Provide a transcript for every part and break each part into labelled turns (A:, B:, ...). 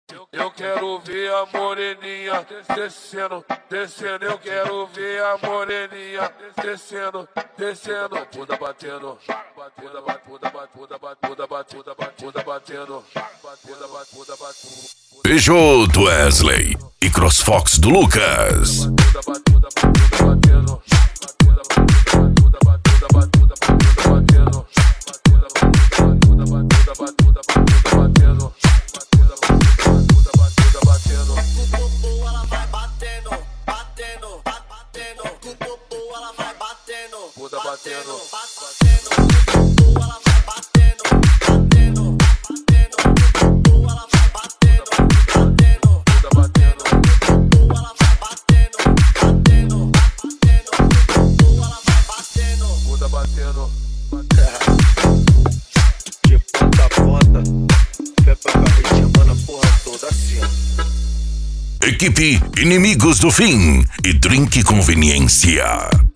A: Eu quero ver a moreninha descendo, descendo. Eu quero ver a moreninha descendo, descendo. Bunda batendo, bunda batendo, bunda batendo.
B: Peugeot Wesley e CrossFox do Lucas.
C: De ponta a ponta, fé pra carreira chamando a porra toda assim.
B: Equipe Inimigos do Fim e Drink Conveniência.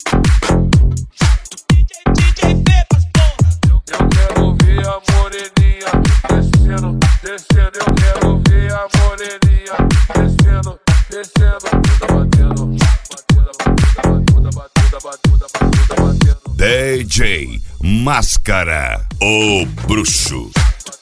A: Eu quero ver a moreninha descendo, descendo. Eu quero ver a moreninha descendo, descendo. Bunda batendo.
B: DJ Máscara, o bruxo.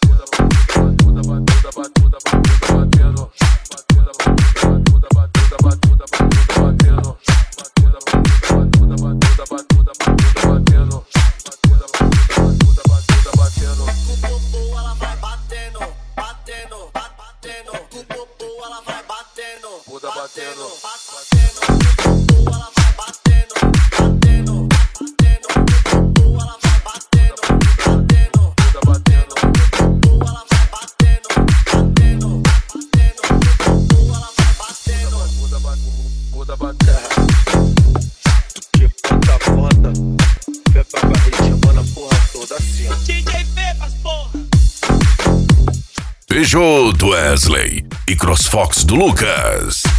C: De ponta a ponta, fé pra carreira chamando a porra toda assim.
B: Peugeot Wesley e CrossFox do Lucas.